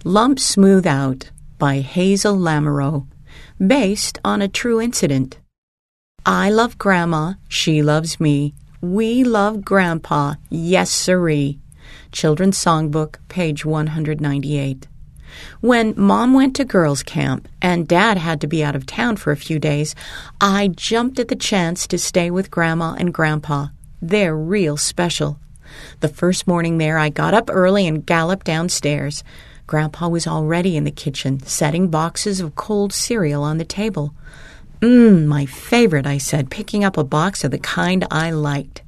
Lumps Smooth Out by Hazel Lamoureux, based on a true incident. I love Grandma, she loves me. We love Grandpa, yes sirree. Children's Songbook, page 198. When Mom went to girls' camp and Dad had to be out of town for a few days, I jumped at the chance to stay with Grandma and Grandpa. They're real special. The first morning there, I got up early and galloped downstairs. Grandpa was already in the kitchen, setting boxes of cold cereal on the table. My favorite, I said, picking up a box of the kind I liked.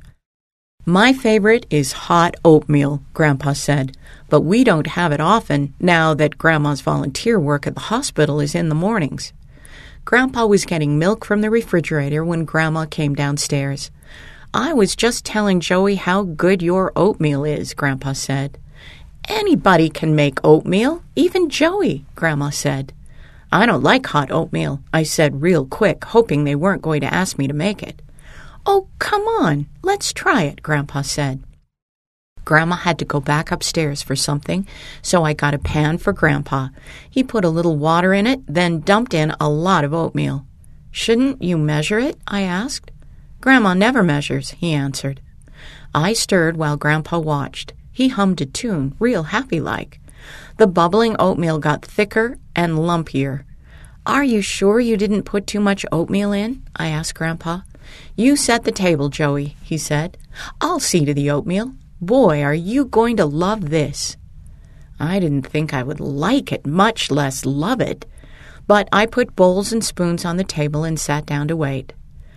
My favorite is hot oatmeal, Grandpa said, but we don't have it often now that Grandma's volunteer work at the hospital is in the mornings. Grandpa was getting milk from the refrigerator when Grandma came downstairs. I was just telling Joey how good your oatmeal is, Grandpa said. Anybody can make oatmeal, even Joey, Grandma said. I don't like hot oatmeal, I said real quick, hoping they weren't going to ask me to make it. Oh, come on, let's try it, Grandpa said. Grandma had to go back upstairs for something, so I got a pan for Grandpa. He put a little water in it, then dumped in a lot of oatmeal. Shouldn't you measure it? I asked. Grandma never measures, he answered. I stirred while Grandpa watched. He hummed a tune, real happy-like. The bubbling oatmeal got thicker and lumpier. Are you sure you didn't put too much oatmeal in? I asked Grandpa. You set the table, Joey, he said. I'll see to the oatmeal. Boy, are you going to love this. I didn't think I would like it, much less love it. But I put bowls and spoons on the table and sat down to wait.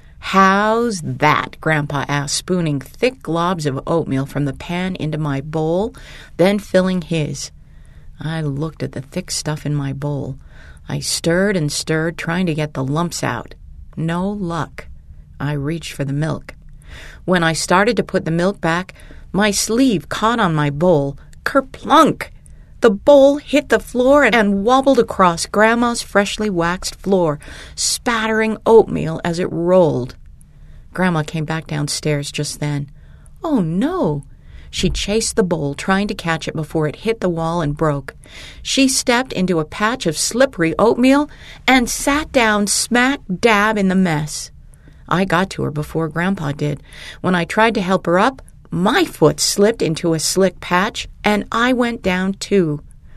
How's that? Grandpa asked, spooning thick globs of oatmeal from the pan into my bowl, then filling his. I looked at the thick stuff in my bowl. I stirred and stirred, trying to get the lumps out. No luck. I reached for the milk. When I started to put the milk back, my sleeve caught on my bowl. Kerplunk! The bowl hit the floor and wobbled across Grandma's freshly waxed floor, spattering oatmeal as it rolled. Grandma came back downstairs just then. Oh, no! She chased the bowl, trying to catch it before it hit the wall and broke. She stepped into a patch of slippery oatmeal and sat down smack dab in the mess. I got to her before Grandpa did. When I tried to help her up, my foot slipped into a slick patch, and I went down too.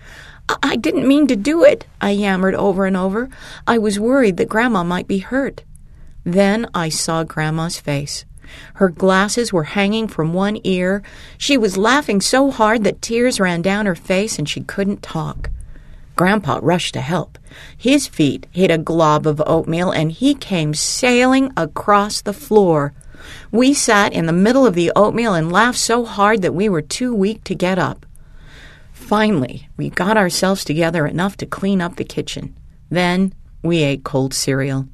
I didn't mean to do it, I yammered over and over. I was worried that Grandma might be hurt. Then I saw Grandma's face. Her glasses were hanging from one ear. She was laughing so hard that tears ran down her face and she couldn't talk. Grandpa rushed to help. His feet hit a glob of oatmeal and he came sailing across the floor. We sat in the middle of the oatmeal and laughed so hard that we were too weak to get up. Finally, we got ourselves together enough to clean up the kitchen. Then we ate cold cereal.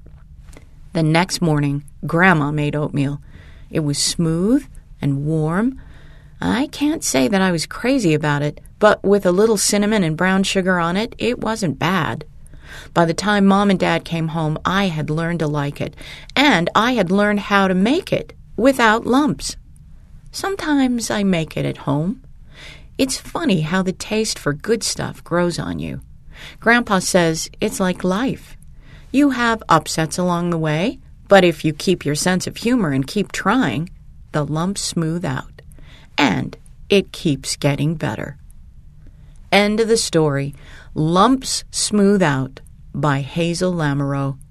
The next morning, Grandma made oatmeal. It was smooth and warm. I can't say that I was crazy about it, but with a little cinnamon and brown sugar on it, it wasn't bad. By the time Mom and Dad came home, I had learned to like it, and I had learned how to make it without lumps. Sometimes I make it at home. It's funny how the taste for good stuff grows on you. Grandpa says it's like life. You have upsets along the way, but if you keep your sense of humor and keep trying, the lumps smooth out, and it keeps getting better. End of the story. Lumps Smooth Out by Hazel Lamoureux.